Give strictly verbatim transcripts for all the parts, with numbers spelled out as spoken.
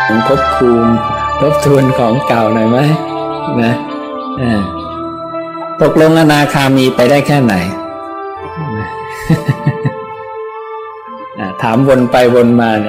ยังทบทวนทบทวนของเก่าหน่อยไหมนะอ่าตกลงอนาคามีไปได้แค่ไหน ถามวนไปวนมาเนี่ย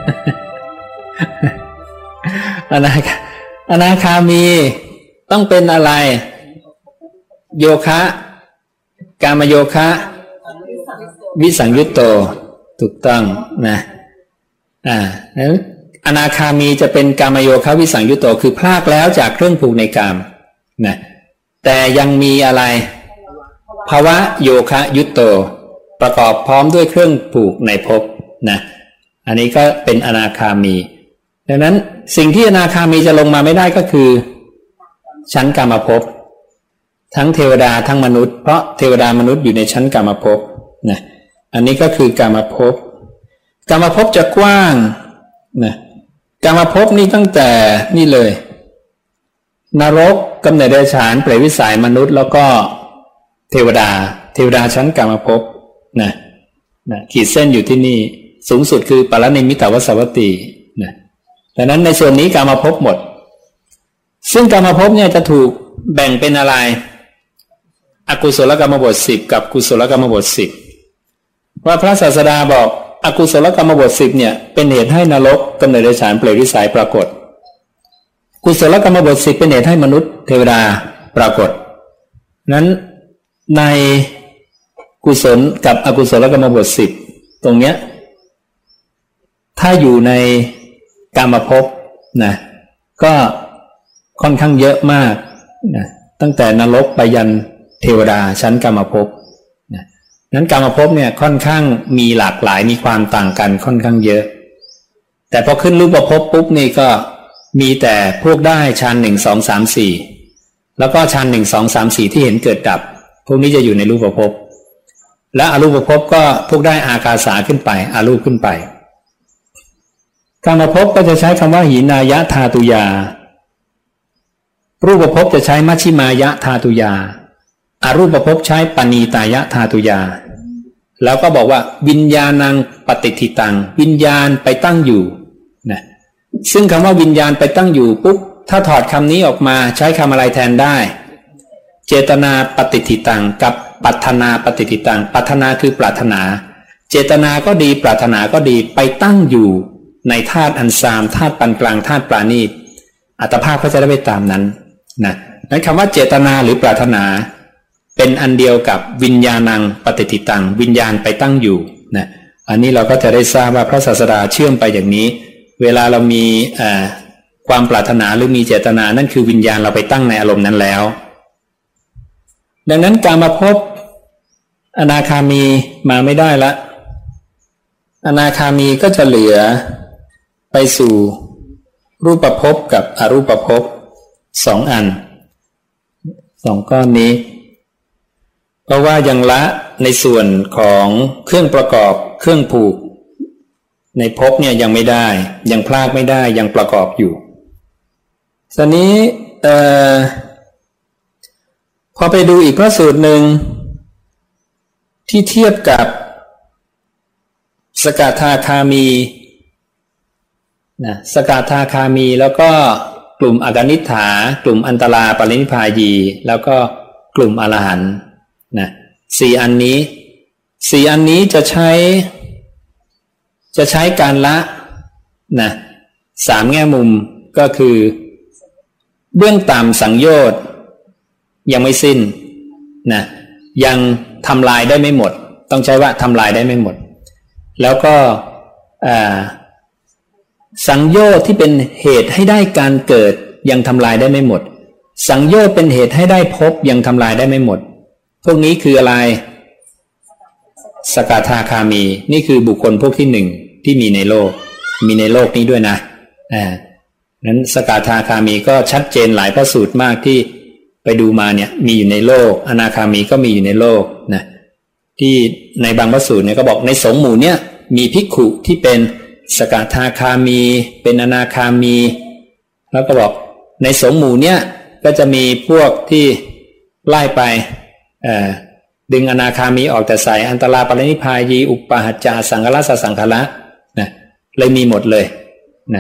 อนาคาอนาคามีต้องเป็นอะไรโยคะกามโยคะวิสังยุตโตถูกต้องนะอ่านั้นอนาคามีจะเป็นกามโยคะวิสังยุตโตคือพรากแล้วจากเครื่องผูกในกามนะแต่ยังมีอะไรภวะโยคะยุตโตประกอบพร้อมด้วยเครื่องผูกในภพนะอันนี้ก็เป็นอนาคามีดังนั้นสิ่งที่อนาคามีจะลงมาไม่ได้ก็คือชั้นกามภพทั้งเทวดาทั้งมนุษย์เพราะเทวดามนุษย์อยู่ในชั้นกามภพนะอันนี้ก็คือกามภพกามภพจะกว้างนะกามภพนี่ตั้งแต่นี่เลยนรกกำเนิดเดรัจฉานเปรตวิสัยมนุษย์แล้วก็เทวดาเทวดาชั้นกามภพนะนะขีดเส้นอยู่ที่นี่สูงสุดคือปรนิมมิตวสวัตตินะดังนั้นในส่วนนี้กามภพหมดซึ่งกามภพเนี่ยจะถูกแบ่งเป็นอะไรอกุศลกรรมบทสิบกับกุศลกรรมบทสิบว่าพระศาสดาบอกอกุศลกรรมบทสิบเนี่ยเป็นเหตุให้นรกกำเนิดเดรัจฉานเปรตวิสัยปรากฏกุศลกรรมบทสิบเป็นเหตุให้มนุษย์เทวดาปรากฏนั้นในกุศลกับอกุศลกรรมบทสิบตรงเนี้ยถ้าอยู่ในกามภพนะก็ค่อนข้างเยอะมากนะตั้งแต่นรกไปยันเทวดาชั้นกามภพนะนั้นกามภพเนี่ยค่อนข้างมีหลากหลายมีความต่างกันค่อนข้างเยอะแต่พอขึ้นรูปภพปุ๊บนี่ก็มีแต่พวกได้ฌานหนึ่งสองสามสี่แล้วก็ฌานหนึ่งสองสามสี่ที่เห็นเกิดดับพวกนี้จะอยู่ในรูปภพและอรูปภพก็พวกได้อากาสาขึ้นไปอารูปขึ้นไปกามภพก็จะใช้คำว่าหินายะธาตุยารูปภพจะใช้มัชฌิมายะธาตุยาอารูปภพใช้ปณีตายะธาตุยาแล้วก็บอกว่าวิญญาณังปฏิทิตังวิญญาณไปตั้งอยู่นะซึ่งคำว่าวิญญาณไปตั้งอยู่ปุ๊บถ้าถอดคำนี้ออกมาใช้คำอะไรแทนได้เจตนาปฏิทิตังกับปัฏนาปฏิทิตังปัฏนาคือปรารถนาเจตนาก็ดีปรารถนาก็ดีไปตั้งอยู่ในธาตุอันซามธาตุปานกลางธาตุปราณีตอัตภาพก็จะได้ไปตามนั้นนะนั้นคำว่าเจตนาหรือปรารถนาเป็นอันเดียวกับวิญญาณังปฏิทิตังวิญญาณไปตั้งอยู่นะอันนี้เราก็จะได้ทราบว่าพระศาสดาเชื่อมไปอย่างนี้เวลาเรามีความปรารถนาหรือมีเจตนานั่นคือวิญญาณเราไปตั้งในอารมณ์นั้นแล้วดังนั้นกามภพอนาคามีมาไม่ได้ละอนาคามีก็จะเหลือไปสู่รูปภพกับอรูปภพสองอันสองก้อนนี้เพราะว่ายังละในส่วนของเครื่องประกอบเครื่องผูกในภพเนี่ยยังไม่ได้ยังพลากไม่ได้ยังประกอบอยู่ตอนนี้เอ่อพอไปดูอีกพระสูตรหนึ่งที่เทียบกับสกทาคามีนะสกทาคามีแล้วก็กลุ่มอกนิฏฐากลุ่มอันตราปรินิพพายีแล้วก็กลุ่มอรหันต์นะสี่อันนี้สี่อันนี้จะใช้จะใช้การละนะสามแง่มุมก็คือเบื้องต่ำสังโยชน์ยังไม่สิ้นนะยังทำลายได้ไม่หมดต้องใช้ว่าทำลายได้ไม่หมดแล้วก็สังโยชน์ที่เป็นเหตุให้ได้การเกิดยังทำลายได้ไม่หมดสังโยชน์เป็นเหตุให้ได้พบยังทำลายได้ไม่หมดพวกนี้คืออะไรสกทาคามีนี่คือบุคคลพวกที่หนึ่งที่มีในโลกมีในโลกนี้ด้วยนะอ่านั้นสกทาคามีก็ชัดเจนหลายพระสูตรมากที่ไปดูมาเนี่ยมีอยู่ในโลกอนาคามีก็มีอยู่ในโลกนะที่ในบางพระสูตรเนี่ยก็บอกในสงฆ์หมู่เนี่ยมีภิกขุที่เป็นสกทาคามีเป็นอนาคามีแล้วก็บอกในสงฆ์หมู่เนี่ยก็จะมีพวกที่ไล่ไปเอ่อดึงอนาคามีออกแต่ใส่อันตราปรินิพพายีอุปปาหัจจาสังฆรัสสังฆละนะเลยมีหมดเลยนะ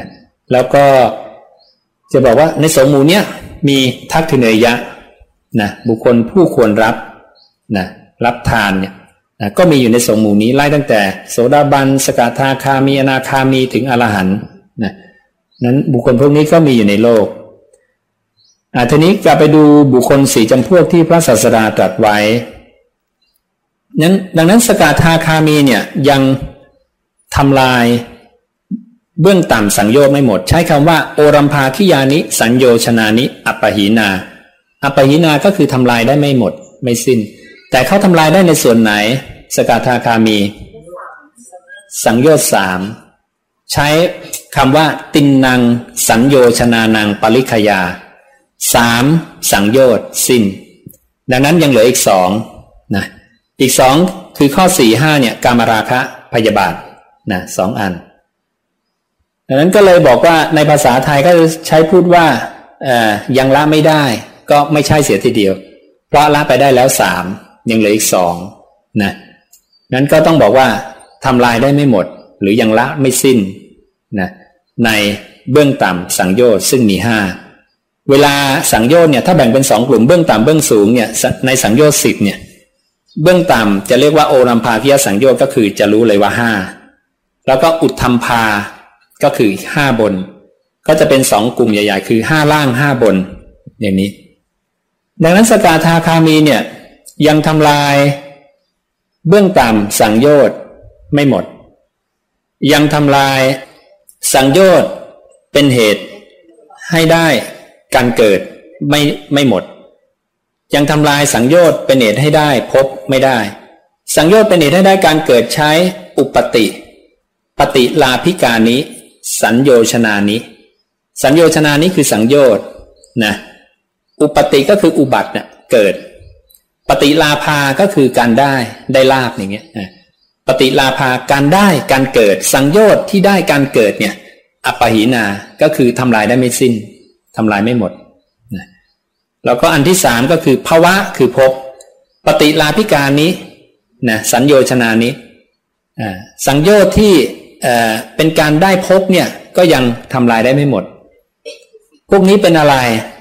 แล้วก็จะบอกว่าในสองหมู่เนี้ยมีทักขิเนยะนะบุคคลผู้ควรรับนะรับทานเนี่ยนะก็มีอยู่ในสองหมู่นี้ไล่ตั้งแต่โสดาบันสกทาคามีอนาคามีถึงอรหันต์นะนั้นบุคคลพวกนี้ก็มีอยู่ในโลกอ่าทีนี้กลับไปดูบุคคลสี่จำพวกที่พระศาสดาตรัสไว้นั้นดังนั้นสกทาคามีเนี่ยยังทำลายเบื้องต่ำสังโยชน์ไม่หมดใช้คำว่าโอรัมภาคิยานิสัญโยชนานิอัปปหีนาอัปปหีนาก็คือทำลายได้ไม่หมดไม่สิ้นแต่เขาทำลายได้ในส่วนไหนสกทาคามีสังโยชน์สามใช้คำว่าตินนังสัญโยชนานังปริคยาสามสังโยชน์สิ้นดังนั้นยังเหลืออีกสองนะอีกสองคือข้อสี่ห้าเนี่ยกามราคะพยาบาทนะสองอันดังนั้นก็เลยบอกว่าในภาษาไทยก็ใช้พูดว่าเอ่อยังละไม่ได้ก็ไม่ใช่เสียทีเดียวเพราะละไปได้แล้วสามยังเหลืออีกสองนะนั้นก็ต้องบอกว่าทำลายได้ไม่หมดหรือยังละไม่สิ้นนะในเบื้องต่ำสังโยชน์ซึ่งมีห้าเวลาสังโยชน์เนี่ยถ้าแบ่งเป็นสองกลุ่มเบื้องต่ำเบื้องสูงเนี่ยในสังโยชน์สิบเนี่ยเบื้องต่ำจะเรียกว่าโอรัมภาคิยสังโยชน์ก็คือจะรู้เลยว่าห้าแล้วก็อุทธัมภาก็คือห้าบนก็จะเป็นสองกลุ่มใหญ่ๆคือห้าล่างห้าบนอย่างนี้ดังนั้นสกทาคามีเนี่ยยังทำลายเบื้องต่ำสังโยชน์ไม่หมดยังทำลายสังโยชน์เป็นเหตุให้ได้การเกิดไม่ไม่หมดยังทำลายสังโยชน์เป็นเหตุให้ได้พบไม่ได้สังโยชน์เป็นเหตุให้ได้การเกิดใช้อุปติปฏิลาภิกานิสัญโยชนานิสัญโยชนานิคือสังโยชน์นะอุปติก็คืออุบัติเนี่ยเกิดปฏิลาภาก็คือการได้ได้ลาภอย่างเงี้ยปฏิลาภาการได้การเกิดสังโยชน์ที่ได้การเกิดเนี่ยอัปปหีนาก็คือทำลายได้ไม่สิ้นทำลายไม่หมดนะแล้วก็อันที่สามก็คือภวะคือภพปฏิลาภิกานินะสัญโยชนานิสังโยชน์ที่เอ่อเป็นการได้พบเนี่ยก็ยังทำลายได้ไม่หมดพวกนี้เป็นอะไร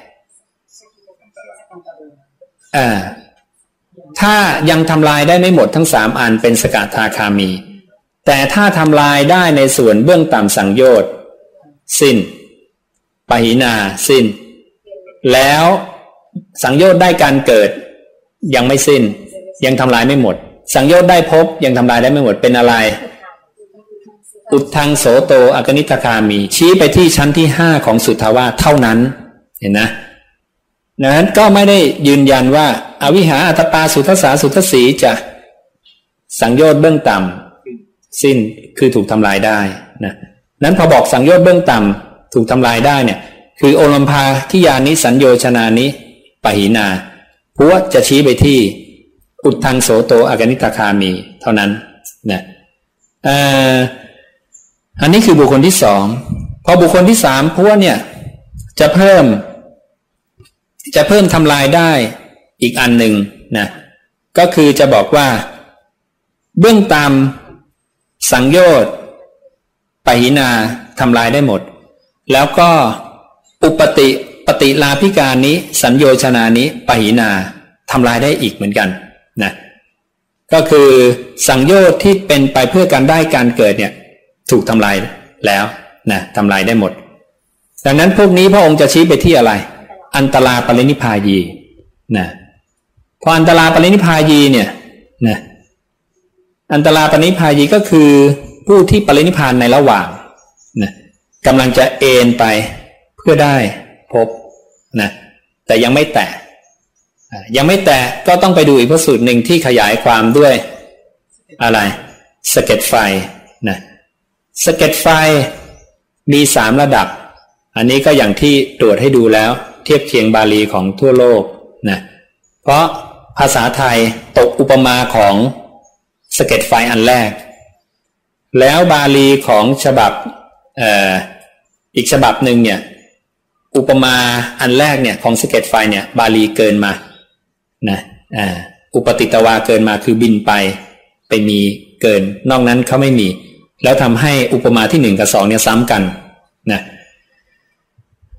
อ่าถ้ายังทำลายได้ไม่หมดทั้งสามอันเป็นสกทาคามีแต่ถ้าทำลายได้ในส่วนเบื้องต่ำสังโยชน์สิ้นปหินาสิ้นแล้วสังโยชน์ได้การเกิดยังไม่สิ้นยังทำลายไม่หมดสังโยชน์ได้พบยังทำลายได้ไม่หมดเป็นอะไรอุทธังโสโตอกนิทคามีชี้ไปที่ชั้นที่ห้าของสุทธาวาสเท่านั้นเห็นนะนั้นก็ไม่ได้ยืนยันว่าอวิหาอัตตาสุทัสสาสุทัสสีจะสังโยชน์เบื้องต่ำสิ้นคือถูกทำลายได้นะนั้นพอบอกสังโยชน์เบื้องต่ำถูกทำลายได้เนี่ยคือโอลัมภาทิยานิสัญโยชนานิปหินาเพราะว่าจะชี้ไปที่อุทธังโสโตอกนิทคามีเท่านั้นนะเอ่ออันนี้คือบุคคลที่สองพอบุคคลที่สามพวกเนี่ยจะเพิ่มจะเพิ่มทำลายได้อีกอันหนึ่งนะก็คือจะบอกว่าเบื้องต่ำสังโยชน์ปหินาทำลายได้หมดแล้วก็อุปติปฏิลาภิกานิสัญโยชนานิปหินาทำลายได้อีกเหมือนกันนะก็คือสังโยชน์ที่เป็นไปเพื่อการได้การเกิดเนี่ยถูกทำลายแล้วนะทำลายได้หมดดังนั้นพวกนี้พระองค์จะชี้ไปที่อะไรอันตราปรินิพพายีนะพออันตราปรินิพพายีเนี่ยนะอันตราปรินิพพายีก็คือผู้ที่ปรินิพพานในระหว่างนะกำลังจะเอนไปเพื่อได้พบนะแต่ยังไม่แตะยังไม่แตะก็ต้องไปดูอีกพระสูตรหนึ่งที่ขยายความด้วยอะไรสะเก็ดไฟนะสะเก็ดไฟมีสามระดับอันนี้ก็อย่างที่ตรวจให้ดูแล้วเทียบเคียงบาลีของทั่วโลกนะเพราะภาษาไทยตกอุปมาของสะเก็ดไฟอันแรกแล้วบาลีของฉบับเอ่ออีกฉบับหนึ่งเนี่ยอุปมาอันแรกเนี่ยของสะเก็ดไฟเนี่ยบาลีเกินมานะอ่าอุปติตวาเกินมาคือบินไปไปมีเกินนอกนั้นเขาไม่มีแล้วทำให้อุปมาที่หนึ่งกับสองเนี่ยซ้ำกันนะ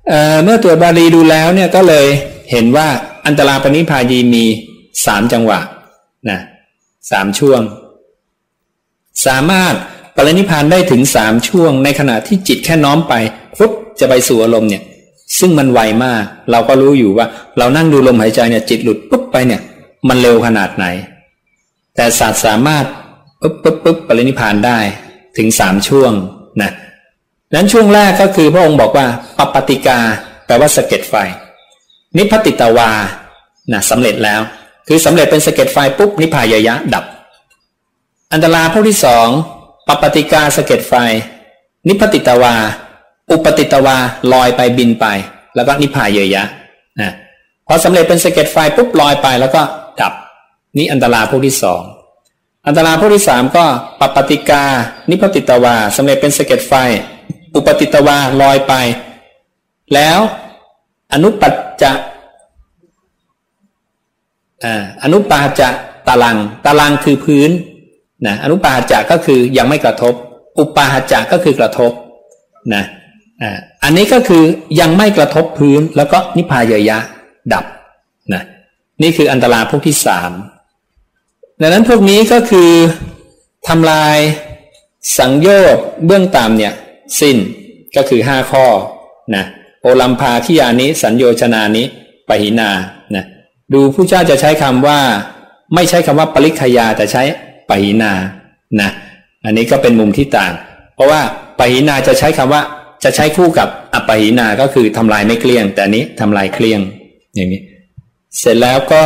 เอ่อเมื่อตรวจบาลีดูแล้วเนี่ยก็เลยเห็นว่าอันตราปณิพายีมีสามจังหวะนะสามช่วงสามารถปรินิพพานได้ถึงสามช่วงในขณะที่จิตแค่น้อมไปปุ๊บจะไปสู่อารมณ์เนี่ยซึ่งมันไวมากเราก็รู้อยู่ว่าเรานั่งดูลมหายใจเนี่ยจิตหลุดปุ๊บไปเนี่ยมันเร็วขนาดไหนแต่ศาสตร์สามารถปุ๊บปุ๊บปุ๊บปรินิพพานได้ถึงสามช่วงนะนั้นช่วงแรกก็คือพระองค์บอกว่าปัปปติกาแปลว่าสะเก็ดไฟนิพพติตวานะสำเร็จแล้วคือสำเร็จเป็นสะเก็ดไฟปุ๊บนิพพายยะดับอันตราพวกที่สองปัปปติกาสะเก็ดไฟนิพพติตวาอุปติตวาลอยไปบินไปแล้วก็นิพพายยะนะพอสำเร็จเป็นสะเก็ดไฟปุ๊บลอยไปแล้วก็ดับนี่อันตราพวกที่สองอันตราพวกที่สามก็ปัปปติกานิพพติตวาสำเร็จเป็นสะเก็ดไฟอุปติตวาลอยไปแล้วอนุปัจจะอ่าอนุปาจะตาลังตาลังคือพื้นนะอนุปาจะก็คือยังไม่กระทบอุปาจะก็คือกระทบนะอ่าอันนี้ก็คือยังไม่กระทบพื้นแล้วก็นิพพายยะดับนะนี่คืออันตราพวกที่สามดังนั้นพวกนี้ก็คือทำลายสังโยชน์เบื้องต่ำเนี่ยสิ้นก็คือห้าข้อนะโอลัมภาคิยานิสัญโยชนานิปหินานะดูผู้เจ้าจะใช้คำว่าไม่ใช้คำว่าปริคยาแต่ใช้ปหินานะอันนี้ก็เป็นมุมที่ต่างเพราะว่าปหินาจะใช้คำว่าจะใช้คู่กับอปหินาก็คือทำลายไม่เกลี้ยงแต่นี้ทำลายเกลี้ยงอย่างนี้เสร็จแล้วก็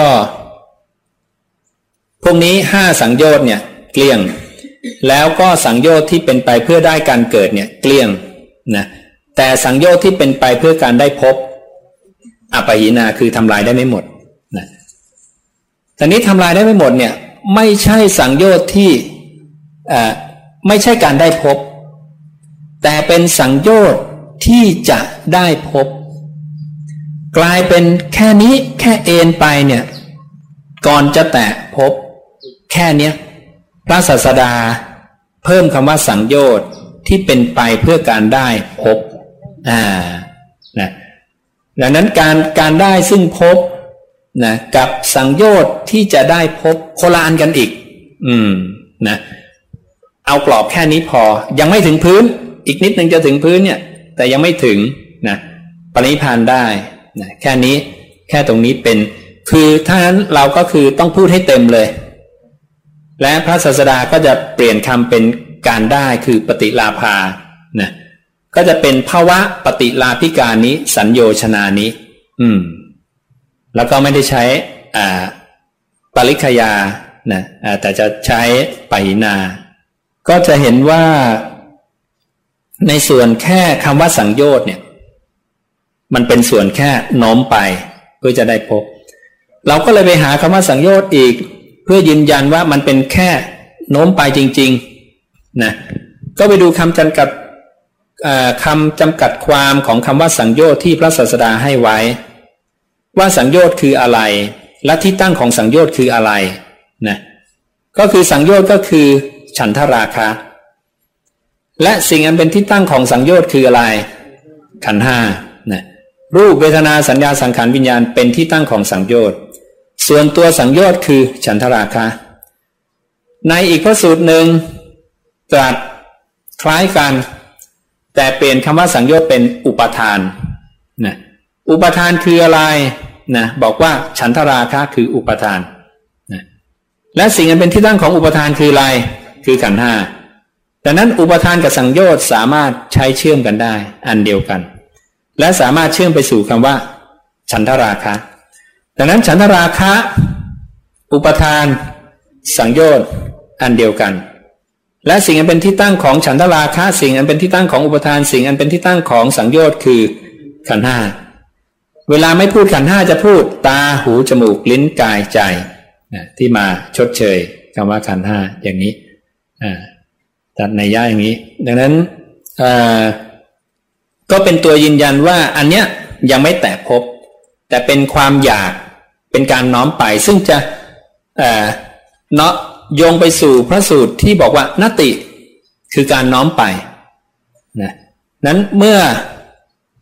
พวกนี้ห้าสังโยชน์เนี่ยเกลี้ยงแล้วก็สังโยชน์ที่เป็นไปเพื่อได้การเกิดเนี่ยเกลี้ยงนะแต่สังโยชน์ที่เป็นไปเพื่อการได้พบอปหินาคือทำลายได้ไม่หมดนะแต่นี้ทำลายได้ไม่หมดเนี่ยไม่ใช่สังโยชน์ที่อ่าไม่ใช่การได้พบแต่เป็นสังโยชน์ที่จะได้พบกลายเป็นแค่นี้แค่เอ็นไปเนี่ยก่อนจะแตะพบแค่เนี้ยพระศาสดาเพิ่มคำว่าสังโยชน์ที่เป็นไปเพื่อการได้พบอ่านะดังนั้นการการได้ซึ่งพบนะกับสังโยชน์ที่จะได้พบโคละอันกันอีกอืมนะเอากรอบแค่นี้พอยังไม่ถึงพื้นอีกนิดนึงจะถึงพื้นเนี่ยแต่ยังไม่ถึงนะปรินิพพานได้นะแค่นี้แค่ตรงนี้เป็นคือถ้านั้นเราก็คือต้องพูดให้เต็มเลยและพระศาสดาก็จะเปลี่ยนคำเป็นการได้คือปฏิลาภานะก็จะเป็นภวะปฏิลาภิกานิสัญโยชนานิอืมแล้วก็ไม่ได้ใช้อ่าปริคยานะอ่าแต่จะใช้ปหินาก็จะเห็นว่าในส่วนแค่คำว่าสังโยชน์เนี่ยมันเป็นส่วนแค่โน้มไปเพื่อจะได้พบเราก็เลยไปหาคำว่าสังโยชน์อีกเพื่อยืนยันว่ามันเป็นแค่โน้มไปจริงๆนะก็ไปดูคำจำกัดคำจำกัดความของคำว่าสังโยชน์ที่พระศาสดาให้ไว้ว่าสังโยชน์คืออะไรและที่ตั้งของสังโยชน์คืออะไรนะก็คือสังโยชน์ก็คือฉันทราคะและสิ่งอันเป็นที่ตั้งของสังโยชน์คืออะไรขันธ์ห้านะรูปเวทนาสัญญาสังขารวิญญาณเป็นที่ตั้งของสังโยชน์ส่วนตัวสังโยชน์คือฉันทราคะในอีกพระสูตรหนึ่งตรัสคล้ายกันแต่เปลี่ยนคำว่าสังโยชน์เป็นอุปทานนะอุปทานคืออะไรนะบอกว่าฉันทราคะคืออุปทานนะและสิ่งอันเป็นที่ตั้งของอุปทานคืออะไรคือขันธ์ห้าดังนั้นอุปทานกับสังโยชน์สามารถใช้เชื่อมกันได้อันเดียวกันและสามารถเชื่อมไปสู่คำว่าฉันทราคะดังนั้นฉันทราคะอุปทานสังโยชน์อันเดียวกันและสิ่งอันเป็นที่ตั้งของฉันทราคะสิ่งอันเป็นที่ตั้งของอุปทานสิ่งอันเป็นที่ตั้งของสังโยชน์คือขันธ์ห้าเวลาไม่พูดขันธ์ห้าจะพูดตาหูจมูกลิ้นกายใจที่มาชดเชยคำว่าขันธ์ห้าอย่างนี้ตัดในย่าอย่างนี้ดังนั้นก็เป็นตัวยืนยันว่าอันเนี้ยยังไม่แตะพบแต่เป็นความอยากเป็นการน้อมไปซึ่งจะเอ่อเนาะโยงไปสู่พระสูตรที่บอกว่านติคือการน้อมไปนะนั้นเมื่อ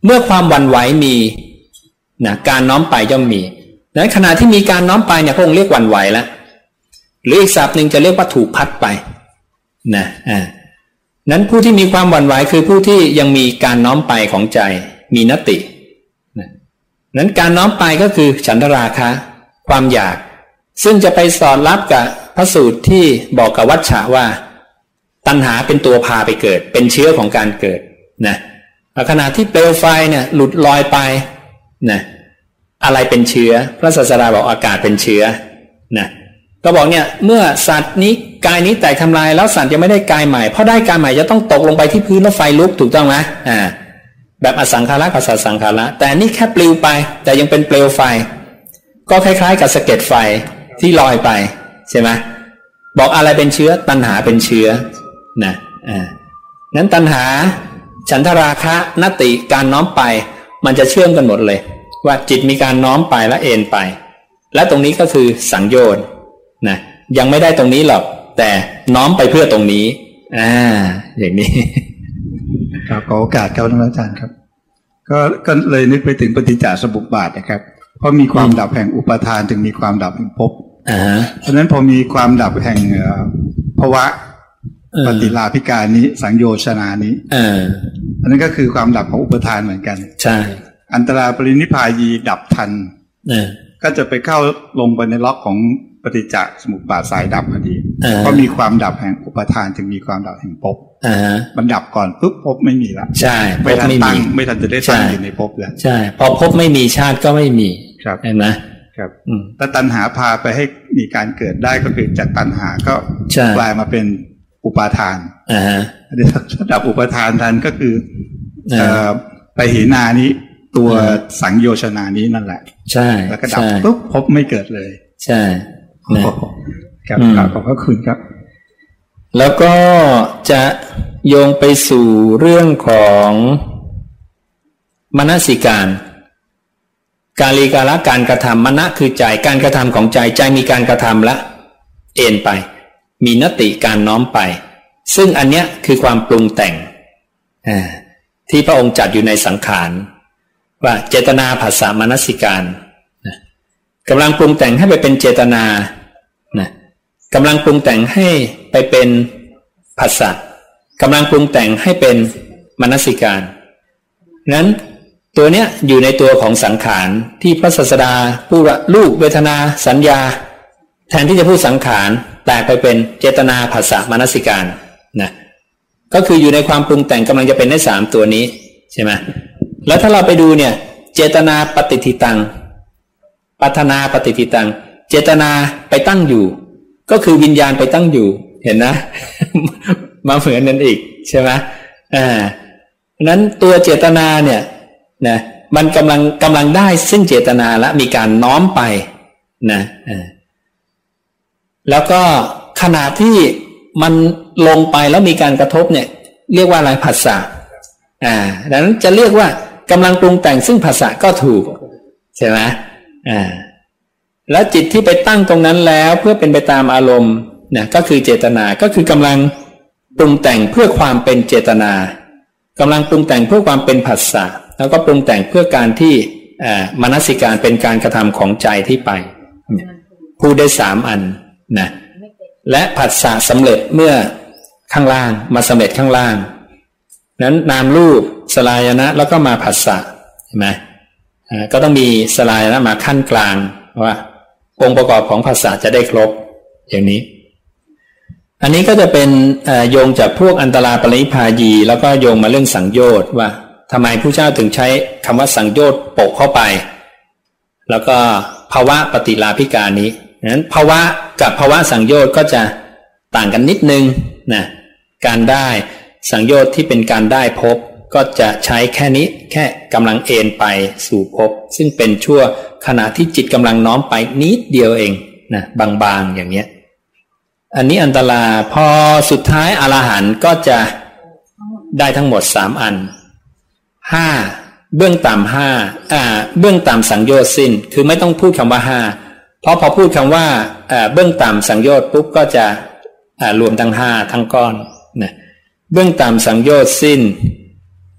เมื่อความหวั่นไหวมีนะการน้อมไปย่อมมีในขณะที่มีการน้อมไปเนี่ยพระองค์เรียกหวั่นไหวแล้วหรืออีกศัพท์หนึ่งจะเรียกว่าถูกพัดไปนะอ่านั้นผู้ที่มีความหวั่นไหวคือผู้ที่ยังมีการน้อมไปของใจมีนตินะนั้นการน้อมไปก็คือฉันทราคะความอยากซึ่งจะไปสอดรับกับพระสูตรที่บอกกับวัชชะว่าตัณหาเป็นตัวพาไปเกิดเป็นเชื้อของการเกิดนะขณะที่เปลวไฟเนี่ยหลุดลอยไปนะอะไรเป็นเชื้อพระศาสดาบอกอากาศเป็นเชื้อนะก็บอกเนี่ยเมื่อสัตว์นี้กายนี้แตกทำลายแล้วสัตว์ยังไม่ได้กายใหม่เพราะได้กายใหม่จะต้องตกลงไปที่พื้นแล้วไฟลุกถูกต้องไหมอ่าแบบอสังขาระกับสัสังขาระแต่นี่แค่ปลิวไปแต่ยังเป็นเปลวไฟก็คล้ายๆกับสะเก็ดไฟที่ลอยไปใช่ไหมบอกอะไรเป็นเชื้อตัณหาเป็นเชื้อนะอ่านั้นตัณหาฉันทราคะนติการน้อมไปมันจะเชื่อมกันหมดเลยว่าจิตมีการน้อมไปและเอ็นไปและตรงนี้ก็คือสังโยชน์นะยังไม่ได้ตรงนี้หรอกแต่น้อมไปเพื่อตรงนี้อ่าอย่างนี้ครับขอโอกาสครับท่านอาจารย์ครับก็ก็เลยนึกไปถึงปฏิจจสมุปบาทนะครับเพราะมีความดับแห่งอุปาทานจึงมีความดับแห่งภพอ่าเพราะฉะนั้นพอมีความดับแห่งภวะปฏิลาภิกานี้สังโยชนานี้อ่าอันนั้นก็คือความดับของอุปาทานเหมือนกันใช่อันตราปรินิพพายีดับทันก็จะไปเข้าลงไปในล็อกของปฏิจจสมุปบาทสายดับพอดีเพราะมีความดับแห่งอุปาทานจึงมีความดับแห่งภพมันดับก่อนปุ๊บภพไม่มีละใช่ไม่ทันตั้งไม่ทันจะได้ตั้งอยู่ในภพแล้วใช่พอภพไม่มีชาติก็ไม่มีเห็นไหมครับถ้าตัณหาพาไปให้มีการเกิดได้ก็คือจากตัณหาก็กลายมาเป็นอุปาทานอ่าฮะดับอุปาทานทันก็คือไปหินานี้ตัวสังโยชนานี้นั่นแหละใช่แล้วก็ดับปุ๊บภพไม่เกิดเลยใช่ครับขอบพระคุณครับแล้วก็จะโยงไปสู่เรื่องของมนสิการกาลีกาละการกระทำมณะคือใจการกระทำของใจใจมีการกระทำละเอ็นไปมีนติการน้อมไปซึ่งอันเนี้ยคือความปรุงแต่งที่พระองค์จัดอยู่ในสังขารว่าเจตนาผัสสะมนสิการนะกำลังปรุงแต่งให้ไปเป็นเจตนานะกำลังปรุงแต่งให้ไปเป็นผัสสะกำลังปรุงแต่งให้เป็นมนสิการนั้นตัวเนี้ยอยู่ในตัวของสังขารที่พระศาสดาพูดว่ารูปเวทนาสัญญาแทนที่จะพูดสังขารแตกไปเป็นเจตนาผัสสะมนสิการนะก็คืออยู่ในความปรุงแต่งกำลังจะเป็นได้สามตัวนี้ใช่ไหมแล้วถ้าเราไปดูเนี่ยเจตนาปฏิทิตังปัฏนาปฏิทิตังเจตนาไปตั้งอยู่ก็คือวิญญาณไปตั้งอยู่เห็นนะมาเหมือนนั่นอีกใช่ไหมอ่านั้นตัวเจตนาเนี่ยนะมันกำลังกำลังได้ซึ่งเจตนาและมีการน้อมไปนะอ่าแล้วก็ขณะที่มันลงไปแล้วมีการกระทบเนี่ยเรียกว่าอะไรผัสสะอ่าดังนั้นจะเรียกว่ากำลังปรุงแต่งซึ่งผัสสะก็ถูกใช่ไหมอ่าแล้วจิตที่ไปตั้งตรงนั้นแล้วเพื่อเป็นไปตามอารมณ์เนี่ยก็คือเจตนาก็คือกำลังปรุงแต่งเพื่อความเป็นเจตนากำลังปรุงแต่งเพื่อความเป็นผัสสะแล้วก็ปรุงแต่งเพื่อการที่อ่ามนสิการเป็นการกระทำของใจที่ไปพูดได้สามอันนะและผัสสะสำเร็จเมื่อข้างล่างมาสำเร็จข้างล่างนั้นนามรูปสลายนะแล้วก็มาผัสสะเห็นไหมอ่าก็ต้องมีสลายนะมาขั้นกลางว่าองค์ประกอบของผัสสะจะได้ครบอย่างนี้อันนี้ก็จะเป็นโยงจากพวกอันตราปรินิพพายีแล้วก็โยงมาเรื่องสังโยชน์ว่าทำไมผู้เจ้าถึงใช้คำว่าสังโยชน์โปะเข้าไปแล้วก็ภาวะปฏิลาภิกานี้นั้นภาวะกับภาวะสังโยชน์ก็จะต่างกันนิดนึงนะการได้สังโยชน์ที่เป็นการได้ภพก็จะใช้แค่นี้แค่กำลังเอ็นไปสู่ภพซึ่งเป็นชั่วขณะที่จิตกำลังน้อมไปนิดเดียวเองนะบางๆอย่างเนี้ยอันนี้อันตราพอสุดท้ายอรหันต์ก็จะได้ทั้งหมดสามอันห้าเบื้องต่ำห้าอ่าเบื้องต่ำสังโยชน์สิ้นคือไม่ต้องพูดคำว่าห้าเพราะพอพูดคำว่าอ่าเบื้องต่ำสังโยชน์ปุ๊บก็จะอ่ารวมทั้งห้าทั้งก้อนนะเบื้องต่ำสังโยชน์สิ้น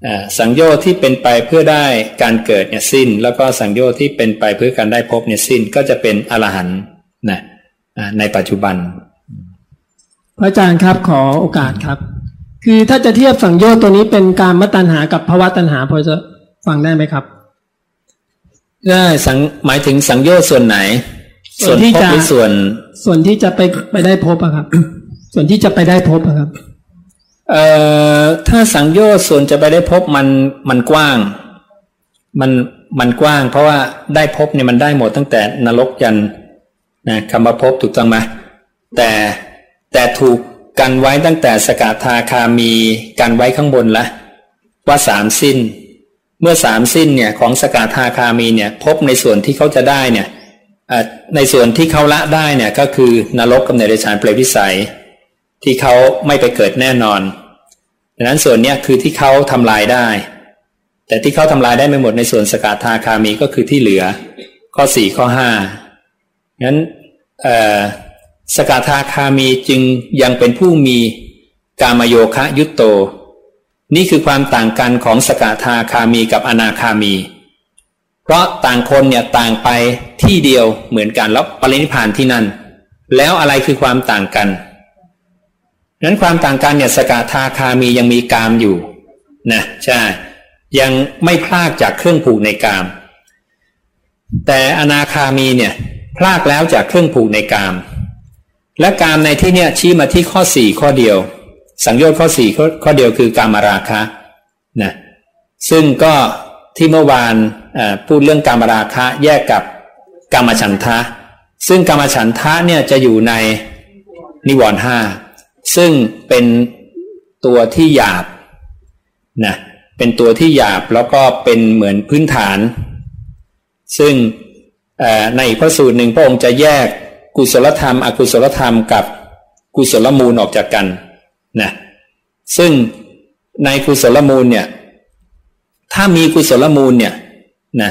สังโยชน์ที่เป็นไปเพื่อได้การเกิดเนี่ยสิ้นแล้วก็สังโยชน์ที่เป็นไปเพื่อการได้พบเนี่ยสิ้นก็จะเป็นอรหันต์นะในปัจจุบันพระอาจารย์ครับขอโอกาสครับคือถ้าจะเทียบสังโยชน์ตัวนี้เป็นกามตัณหากับภวตัณหาพอจะฟังได้ไหมครับได้สังหมายถึงสังโยชน์ส่วนไหนส่วนที่จะส่วนส่วนที่จะไปไปได้พบอะครับ ส่วนที่จะไปได้พบอะครับเอ่อถ้าสังโยชน์ส่วนจะไปได้พบมันมันกว้างมันมันกว้างเพราะว่าได้พบเนี่ยมันได้หมดตั้งแต่นรกยันนะคำว่าพบถูกต้องไหมแต่แต่ถูกกันไว้ตั้งแต่สกทาคามีกันไว้ข้างบนละว่าสามสิ้นเมื่อสามสิ้นเนี่ยของสกทาคามีเนี่ยพบในส่วนที่เขาจะได้เนี่ยในส่วนที่เขาละได้เนี่ยก็คือนรกกับเดรัจฉานเปรตวิสัยที่เขาไม่ไปเกิดแน่นอนดังนั้นส่วนนี้คือที่เขาทำลายได้แต่ที่เขาทำลายได้ไม่หมดในส่วนสกทาคามีก็คือที่เหลือข้อสี่ข้อห้างั้นสกทาคามีจึงยังเป็นผู้มีกามโยคะยุตโตนี่คือความต่างกันของสกทาคามีกับอนาคามีเพราะต่างคนเนี่ยต่างไปที่เดียวเหมือนกันแล้วปรินิพพานที่นั่นแล้วอะไรคือความต่างกันนั้นความต่างกันเนี่ยสกทาคามียังมีกามอยู่นะใช่ยังไม่พลากจากเครื่องผูกในกามแต่อนาคามีเนี่ยพลากแล้วจากเครื่องผูกในกามและกามในที่เนี่ยชี้มาที่ข้อสี่ข้อเดียวสังโยชน์ข้อสี่ข้อข้อเดียวคือกามราคะนะซึ่งก็ที่เมื่อวานพูดเรื่องกามราคะแยกกับกามฉันทะซึ่งกามฉันทะเนี่ยจะอยู่ในนิวรณ์ห้าซึ่งเป็นตัวที่หยาบนะเป็นตัวที่หยาบแล้วก็เป็นเหมือนพื้นฐานซึ่งในอีกพระสูตรหนึ่งพระองค์จะแยกกุศลธรรมอกุศลธรรมกับกุศลมูลออกจากกันนะซึ่งในกุศลมูลเนี่ยถ้ามีกุศลมูลเนี่ยนะ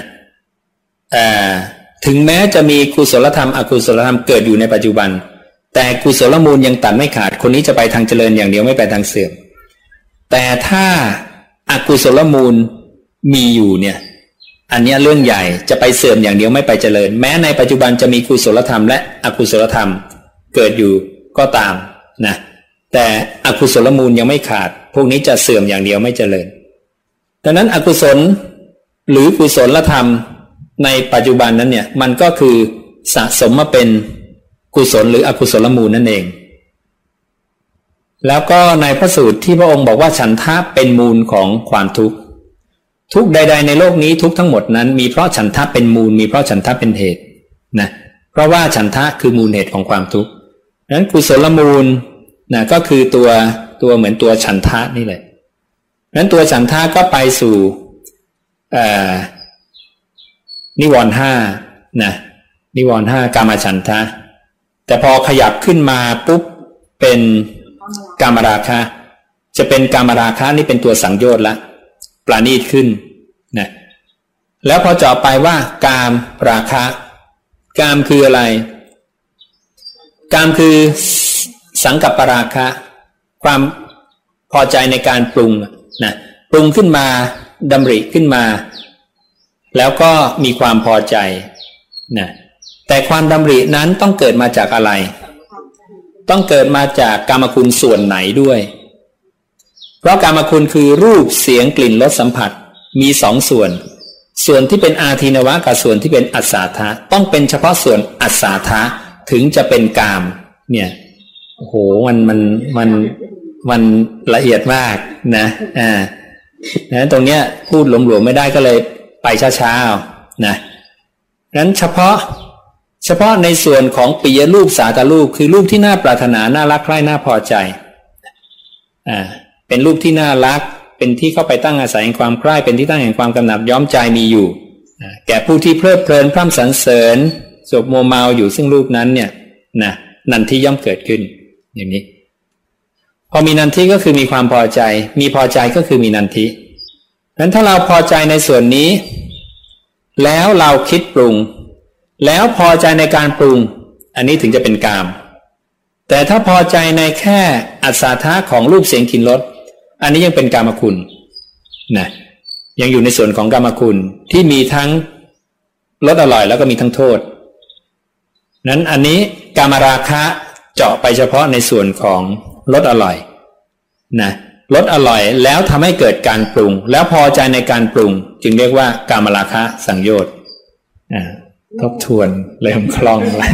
ถึงแม้จะมีกุศลธรรมอกุศลธรรมเกิดอยู่ในปัจจุบันแต่กุศลมูลยังตัดไม่ขาดคนนี้จะไปทางเจริญอย่างเดียวไม่ไปทางเสื่อมแต่ถ้าอกุศลมูลมีอยู่เนี่ยอันนี้เรื่องใหญ่จะไปเสื่อมอย่างเดียวไม่ไปเจริญแม้ในปัจจุบันจะมีกุศลธรรมและอกุศลธรรมเกิดอยู่ก็ตามนะแต่อกุศลมูลยังไม่ขาดพวกนี้จะเสื่อมอย่างเดียวไม่เจริญดังนั้นอกุศลหรือกุศลธรรมในปัจจุบันนั้นเนี่ยมันก็คือสะสมมาเป็นกุศลหรืออกุศลมูลนั่นเองแล้วก็ในพระสูตรที่พระองค์บอกว่าฉันทะเป็นมูลของความทุกข์ทุกใดๆในโลกนี้ทุกทั้งหมดนั้นมีเพราะฉันทะเป็นมูลมีเพราะฉันทะเป็นเหตุนะเพราะว่าฉันทะคือมูลเหตุของความทุกข์ดังนั้นกุศลมูลนะก็คือตัวตัวเหมือนตัวฉันทะนี่แหละนั้นตัวฉันทะก็ไปสู่นิวรณ์ห้านะนิวรณ์ห้ากามฉันทะแต่พอขยับขึ้นมาปุ๊บเป็นกามราคะจะเป็นกามราคะนี่เป็นตัวสังโยชน์ละปราณีตขึ้นนะแล้วพอเจาะไปว่ากามราคะกามคืออะไรกามคือสังกัปปราคะความพอใจในการปรุงนะปรุงขึ้นมาดำริขึ้นมาแล้วก็มีความพอใจนะแต่ความดำรินั้นต้องเกิดมาจากอะไรต้องเกิดมาจากกามคุณส่วนไหนด้วยเพราะกามคุณคือรูปเสียงกลิ่นรสสัมผัสมีสองส่วนส่วนที่เป็นอาทินวะกับส่วนที่เป็นอัสสาทะต้องเป็นเฉพาะส่วนอัสสาทะถึงจะเป็นกามเนี่ยโอ้โหมันมันมันมันละเอียดมากนะอ่านะตรงเนี้ยพูดหลวมๆไม่ได้ก็เลยไปช้าๆนะงั้นเฉพาะเฉพาะในส่วนของปิยรูปสาตรูปคือรูปที่น่าปรารถนาน่ารักใคร่น่าพอใจอ่าเป็นรูปที่น่ารักเป็นที่เข้าไปตั้งอาศัยแห่งความใคร่เป็นที่ตั้งแห่งความกำหนัดย้อมใจมีอยู่แก่ผู้ที่เพลิดเพลินพร่ำสรรเสริญสบมัวเมาอยู่ซึ่งรูปนั้นเนี่ยนะนันทิย่อมเกิดขึ้นอย่างนี้พอมีนันทิก็คือมีความพอใจมีพอใจก็คือมีนันทิงั้นถ้าเราพอใจในส่วนนี้แล้วเราคิดปรุงแล้วพอใจในการปรุงอันนี้ถึงจะเป็นกามแต่ถ้าพอใจในแค่อัศทะของรูปเสียงกลิ่นรสอันนี้ยังเป็นกามคุณนะยังอยู่ในส่วนของกามคุณที่มีทั้งรสอร่อยแล้วก็มีทั้งโทษนั้นอันนี้กามราคะเจาะไปเฉพาะในส่วนของรสอร่อยนะรสอร่อยแล้วทำให้เกิดการปรุงแล้วพอใจในการปรุงจึงเรียกว่ากามราคะสังโยชน์อ่าทบทวนเริ่มคล่องแล้ว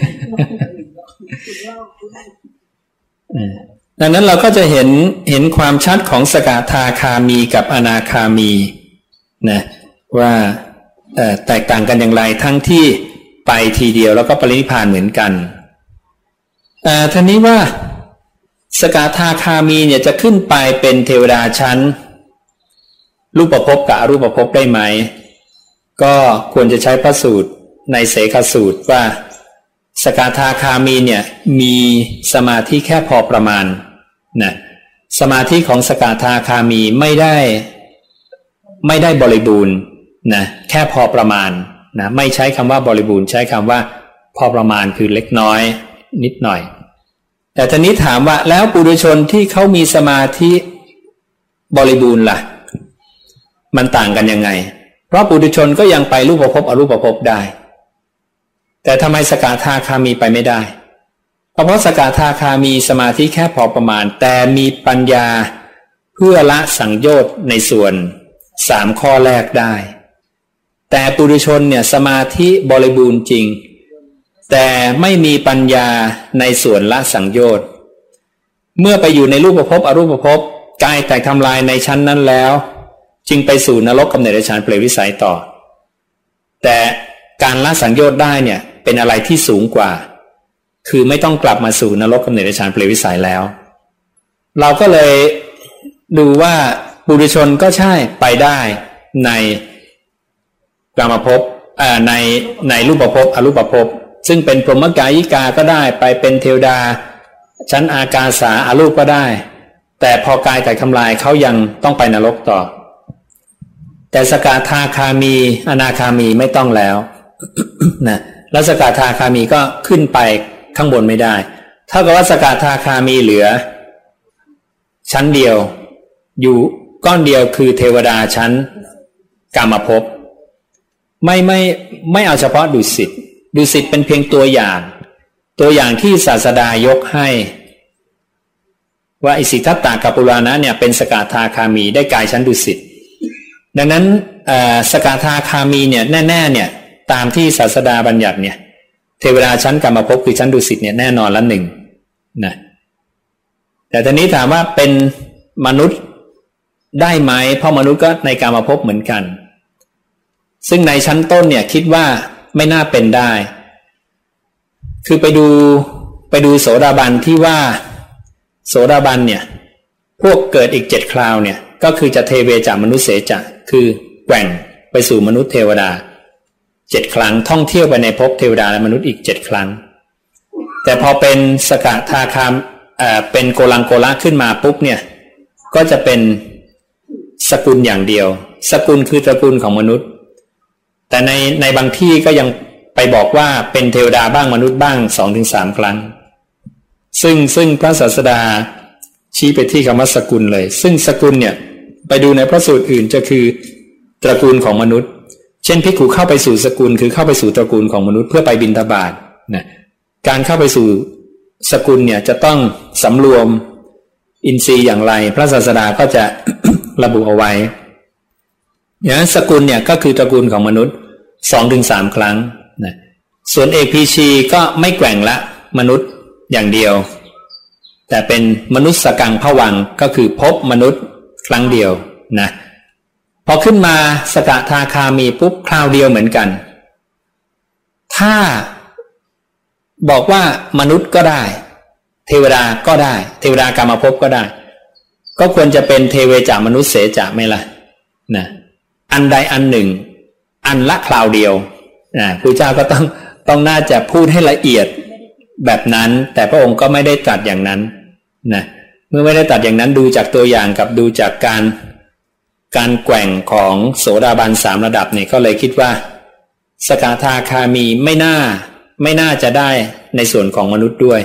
ดังนั้นเราก็จะเห็นเห็นความชัดของสกทาคามีกับอนาคามีนะว่าแตกต่างกันอย่างไรทั้งที่ไปทีเดียวแล้วก็ปรินิพพานเหมือนกันท่านี้ว่าสกทาคามีเนี่ยจะขึ้นไปเป็นเทวดาชั้นรูปภพกับอรูปภพได้ไหมก็ควรจะใช้พระสูตรในเสขสูตรว่าสกทาคามีเนี่ยมีสมาธิแค่พอประมาณนะสมาธิของสกทาคามีไม่ได้ไม่ได้บริบูรณ์นะแค่พอประมาณนะไม่ใช้คำว่าบริบูรณ์ใช้คำว่าพอประมาณคือเล็กน้อยนิดหน่อยแต่ทีนี้ถามว่าแล้วปุถุชนที่เขามีสมาธิบริบูรณ์ล่ะมันต่างกันยังไงเพราะปุถุชนก็ยังไปรูปภพอรูปภพได้แต่ทำไมสกทาคามีไปไม่ได้เพราะสกทาคามีสมาธิแค่พอประมาณแต่มีปัญญาเพื่อละสังโยชน์ในส่วนสามข้อแรกได้แต่ปุถุชนเนี่ยสมาธิบริบูรณ์จริงแต่ไม่มีปัญญาในส่วนละสังโยชน์เมื่อไปอยู่ในรูปภพอรูปภพกายแตกทำลายในชั้นนั้นแล้วจึงไปสู่นรกกำเนิดฌานเปรตวิสัยต่อแต่การละสังโยชน์ได้เนี่ยเป็นอะไรที่สูงกว่าคือไม่ต้องกลับมาสู่นรกกำเนิดฌานเปรตวิสัยแล้วเราก็เลยดูว่าปุถุชนก็ใช่ไปได้ในกามภพอ่าในในรูปภพอรูปภพซึ่งเป็นพรหมกายิกาก็ได้ไปเป็นเทวดาชั้นอากาสาอารูปก็ได้แต่พอกายแตกทำลายเขายังต้องไปนรกต่อแต่สกทาคามีอนาคามีไม่ต้องแล้วนะแล้วสกทาคามีก็ขึ้นไปข้างบนไม่ได้เท่ากับว่าสกทาคามีเหลือชั้นเดียวอยู่ก้อนเดียวคือเทวดาชั้นกามภพไม่ไม่ไม่เอาเฉพาะดุสิตดุสิตเป็นเพียงตัวอย่างตัวอย่างที่ศาสดายกให้ว่าอิสิทัตตกัปปุรานะเนี่ยเป็นสกทาคามีได้กายชั้นดุสิตดังนั้นสกทาคามีเนี่ยแน่ๆเนี่ยตามที่ศาสดาบัญญัติเนี่ยเทวดาชั้นกามภพคือชั้นดุสิตเนี่ยแน่นอนละหนึ่งนะแต่ทีนี้ถามว่าเป็นมนุษย์ได้ไหมเพราะมนุษย์ก็ในกามภพเหมือนกันซึ่งในชั้นต้นเนี่ยคิดว่าไม่น่าเป็นได้คือไปดูไปดูโสดาบันที่ว่าโสดาบันเนี่ยพวกเกิดอีกเจ็ดคราวเนี่ยก็คือจะเทเวจามนุษย์เสจะคือแกว่งไปสู่มนุษย์เทวดาเจ็ดครั้งท่องเที่ยวไปในภพเทวดาและมนุษย์อีกเจ็ดครั้งแต่พอเป็นสกทาคามเอ่อเป็นโกลังโกละขึ้นมาปุ๊บเนี่ยก็จะเป็นสกุลอย่างเดียวสกุลคือตระกูลของมนุษย์แต่ในในบางที่ก็ยังไปบอกว่าเป็นเทวดาบ้างมนุษย์บ้าง สองถึงสาม ครั้งซึ่งซึ่งพระศาสดาชี้ไปที่คำว่าสกุลเลยซึ่งสกุลเนี่ยไปดูในพระสูตรอื่นจะคือตระกูลของมนุษย์เช่นภิกขุเข้าไปสู่สกุลคือเข้าไปสู่ตระกูลของมนุษย์เพื่อไปบิณฑบาตนะการเข้าไปสู่สกุลเนี่ยจะต้องสำรวมอินทรีย์อย่างไรพระศาสดาก็จะ ระบุเอาไว้อย่างนั้นสกุลเนี่ยก็คือตระกูลของมนุษย์ สองถึงสาม ครั้งนะส่วนเอกพีชีก็ไม่แกว่งละมนุษย์อย่างเดียวแต่เป็นมนุษย์สกังภวังค์ก็คือพบมนุษย์ครั้งเดียวนะพอขึ้นมาสกทาคามีปุ๊บคราวเดียวเหมือนกันถ้าบอกว่ามนุษย์ก็ได้เทวดาก็ได้เทวดากามภพก็ได้ก็ควรจะเป็นเทเวจามนุษย์เสจะไหมล่ะนะอันใดอันหนึ่งอันละคราวเดียวนะพระเจ้าก็ต้องต้องน่าจะพูดให้ละเอียดแบบนั้นแต่พระองค์ก็ไม่ได้ตรัสอย่างนั้นนะเมื่อไม่ได้ตรัสอย่างนั้นดูจากตัวอย่างกับดูจากการการแกว่งของโสดาบันสามระดับเนี่ยก็เลยคิดว่าสกทาคามีไม่น่าไม่น่าจะได้ในส่วนของมนุษย์ด้วย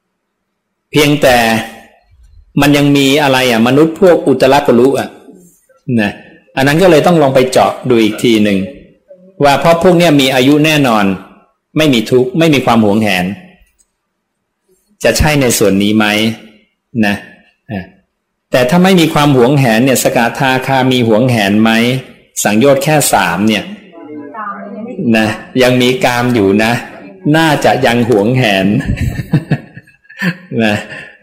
เพียงแต่มันยังมีอะไรอ่ะมนุษย์พวกอุตรกุลุอ่ะนะอันนั้นก็เลยต้องลองไปเจาะดูอีกทีหนึ่งว่าเพราะพวกนี้มีอายุแน่นอนไม่มีทุกข์ไม่มีความหวงแหนจะใช่ในส่วนนี้ไหมนะแต่ถ้าไม่มีความหวงแหนเนี่ยสกทาคามีหวงแหนไหมสังโยชน์แค่สามเนี่ยนะยังมีกามอยู่นะน่าจะยังหวงแหนนะ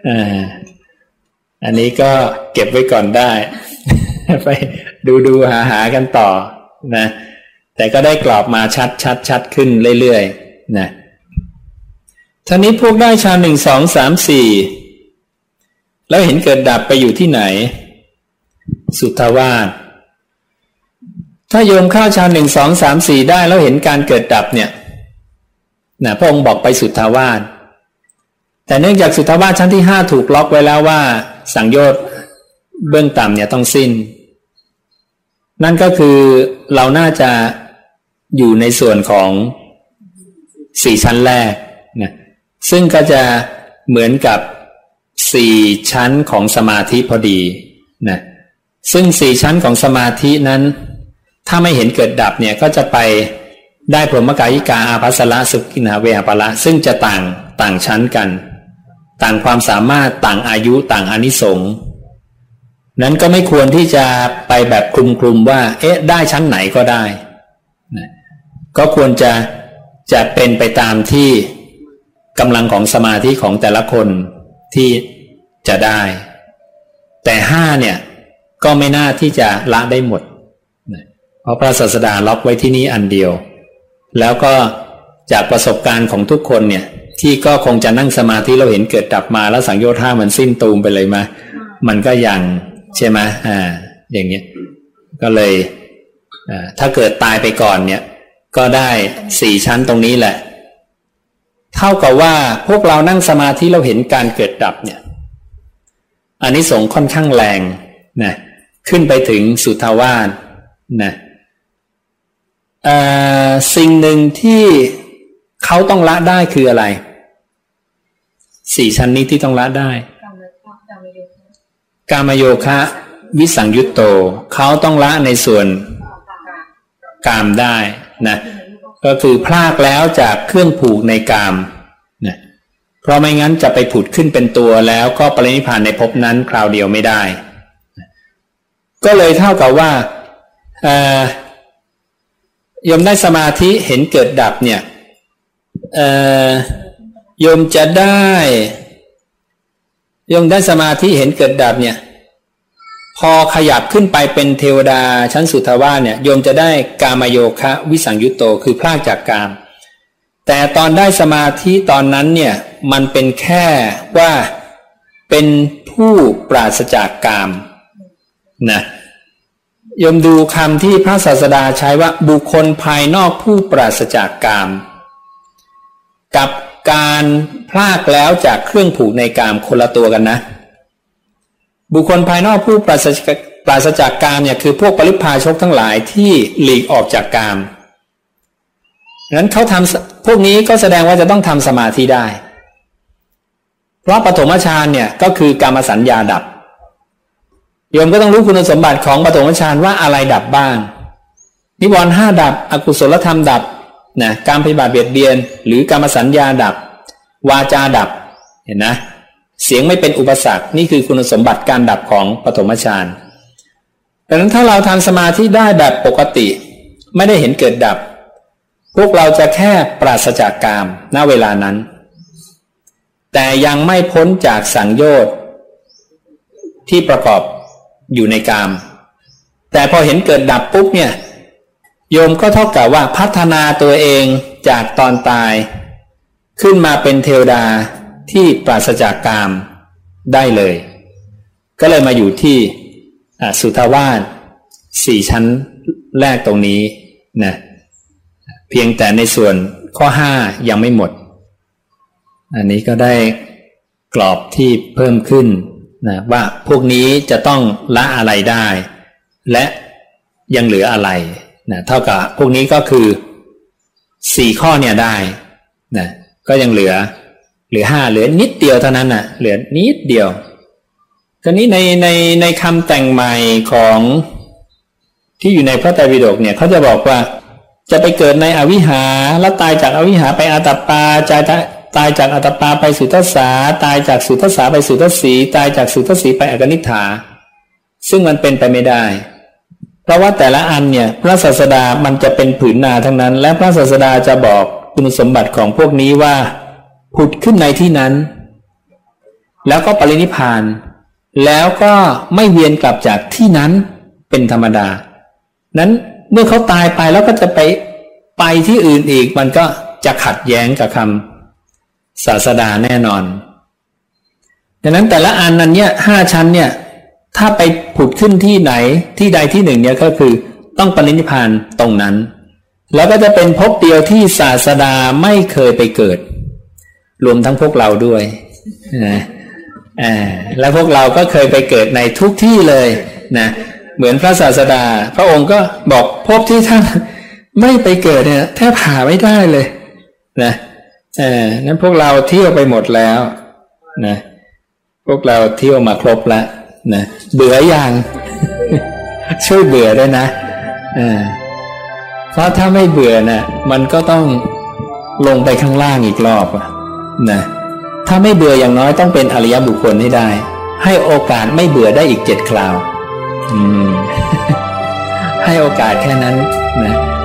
อันนี้ก็เก็บไว้ก่อนได้ไปดูดูหาหากันต่อนะแต่ก็ได้กรอบมาชัดชัดชัดขึ้นเรื่อยๆนะท่านี้พวกได้ฌานหนึ่งสองสามสี่แล้วเห็นเกิดดับไปอยู่ที่ไหนสุทธาวาสถ้าโยมเข้าฌานหนึ่งสองสามสี่ได้แล้วเห็นการเกิดดับเนี่ยนะพระองค์บอกไปสุทธาวาสแต่เนื่องจากสุทธาวาสชั้นที่ห้าถูกล็อกไว้แล้วว่าสังโยชน์เบื้องต่ำเนี่ยต้องสิ้นนั่นก็คือเราน่าจะอยู่ในส่วนของสี่ชั้นแรกนะซึ่งก็จะเหมือนกับสี่ชั้นของสมาธิพอดีนะซึ่งสี่ชั้นของสมาธินั้นถ้าไม่เห็นเกิดดับเนี่ยก็จะไปได้พรหมกายิกาอาภัสสระสุขินาเวหปละซึ่งจะต่างต่างชั้นกันต่างความสามารถต่างอายุต่างอานิสงส์นั้นก็ไม่ควรที่จะไปแบบคลุมๆว่าเอ๊ะได้ชั้นไหนก็ได้นะก็ควรจะจะเป็นไปตามที่กำลังของสมาธิของแต่ละคนที่จะได้แต่ห้าเนี่ยก็ไม่น่าที่จะละได้หมดนะเพราะพระศาสดาล็อกไว้ที่นี้อันเดียวแล้วก็จากประสบการณ์ของทุกคนเนี่ยที่ก็คงจะนั่งสมาธิเราเห็นเกิดดับมาแล้วสังโยชน์ห้ามันสิ้นตูมไปเลยมามันก็ยังใช่ไหมอ่าอย่างเงี้ยก็เลยอ่าถ้าเกิดตายไปก่อนเนี่ยก็ได้สี่ชั้นตรงนี้แหละเท่ากับว่าพวกเรานั่งสมาธิเราเห็นการเกิดดับเนี่ยอานิสงส์ค่อนข้างแรงนะขึ้นไปถึงสุทธาวาสนะอ่าสิ่งหนึ่งที่เขาต้องละได้คืออะไรสี่ชั้นนี้ที่ต้องละได้กามโยคะวิสังยุตโตเขาต้องละในส่วนกามได้นะก็คือพลากแล้วจากเครื่องผูกในกามนะเพราะไม่งั้นจะไปผุดขึ้นเป็นตัวแล้วก็ปรินิพพานในภพนั้นคราวเดียวไม่ได้ก็เลยเท่ากับว่าโยมได้สมาธิเห็นเกิดดับเนี่ยโยมจะได้โยมได้สมาธิเห็นเกิดดับเนี่ยพอขยับขึ้นไปเป็นเทวดาชั้นสุทธาวาสเนี่ยโยมจะได้กามโยคะวิสังยุตโตคือพรากจากกามแต่ตอนได้สมาธิตอนนั้นเนี่ยมันเป็นแค่ว่าเป็นผู้ปราศจากกามนะโยมดูคำที่พระศาสดาใช้ว่าบุคคลภายนอกผู้ปราศจากกามกับการพรากแล้วจากเครื่องผูกในกามคนละตัวกันนะบุคคลภายนอกผู้ปราศจากปราศจากกามเนี่ยคือพวกปริพพาชกทั้งหลายที่หลีกออกจากกามงั้นเขาทำพวกนี้ก็แสดงว่าจะต้องทำสมาธิได้เพราะปฐมฌานเนี่ยก็คือกามสัญญาดับโยมก็ต้องรู้คุณสมบัติของปฐมฌานว่าอะไรดับบ้างนิวรณ์ห้าดับอกุศลธรรมดับนะการปฏิบัติเบียดเบียนหรือกามสัญญาดับวาจาดับเห็นนะเสียงไม่เป็นอุปสรรคนี่คือคุณสมบัติการดับของปฐมฌานดังนั้นถ้าเราทำสมาธิได้แบบปกติไม่ได้เห็นเกิดดับพวกเราจะแค่ปราศจากกามณเวลานั้นแต่ยังไม่พ้นจากสังโยชน์ที่ประกอบอยู่ในกามแต่พอเห็นเกิดดับปุ๊บเนี่ยโยมก็เท่ากับว่าพัฒนาตัวเองจากตอนตายขึ้นมาเป็นเทวดาที่ปราศจากกามได้เลยก็เลยมาอยู่ที่สุทธาวาสสี่ชั้นแรกตรงนี้นะเพียงแต่ในส่วนข้อห้ายังไม่หมดอันนี้ก็ได้กรอบที่เพิ่มขึ้นนะว่าพวกนี้จะต้องละอะไรได้และยังเหลืออะไรนะเท่ากับพวกนี้ก็คือสี่ข้อเนี่ยได้นะก็ยังเหลือเหลือห้าเหลือนิดเดียวเท่านั้นน่ะเหลือนิดเดียวคราวนี้ในในในคำแต่งใหม่ของที่อยู่ในพระไตรปิฎกเนี่ยเขาจะบอกว่าจะไปเกิดในอวิหาแล้วตายจากอวิหาไปอาตัปปาตายตายจากอาตัปปาไปสุทัสสาตายจากสุทัสสาไปสุทัสสีตายจากสุทัสสีไปอกนิฏฐาซึ่งมันเป็นไปไม่ได้เพราะว่าแต่ละอันเนี่ยพระศาสดามันจะเป็นผืนนาทั้งนั้นและพระศาสดาจะบอกคุณสมบัติของพวกนี้ว่าผุดขึ้นในที่นั้นแล้วก็ปรินิพพานแล้วก็ไม่เวียนกลับจากที่นั้นเป็นธรรมดานั้นเมื่อเขาตายไปแล้วก็จะไปไปที่อื่นอีกมันก็จะขัดแย้งกับคำศาสดาแน่นอนดังนั้นแต่ละอันนั้นเนี่ยห้าชั้นเนี่ยถ้าไปผุดขึ้นที่ไหนที่ใดที่หนึ่งเนี่ยก็คือต้องปรินิพพานตรงนั้นแล้วก็จะเป็นภพเดียวที่ศาสดาไม่เคยไปเกิดรวมทั้งพวกเราด้วยนะอ่าแล้วพวกเราก็เคยไปเกิดในทุกที่เลยนะเหมือนพระศาสดาพระองค์ก็บอกภพที่ท่านไม่ไปเกิดเนี่ยแทบหาไม่ได้เลยนะเออนั้นพวกเราเที่ยวไปหมดแล้วนะพวกเราเที่ยวมาครบแล้วนะเบื่ออย่าง ช่วยเบื่อด้วยนะอ่าเพราะถ้าไม่เบื่อนะมันก็ต้องลงไปข้างล่างอีกรอบนะถ้าไม่เบื่ออย่างน้อยต้องเป็นอริยบุคคลให้ได้ให้โอกาสไม่เบื่อได้อีกเจ็ดคราวอืม ให้โอกาสแค่นั้นนะ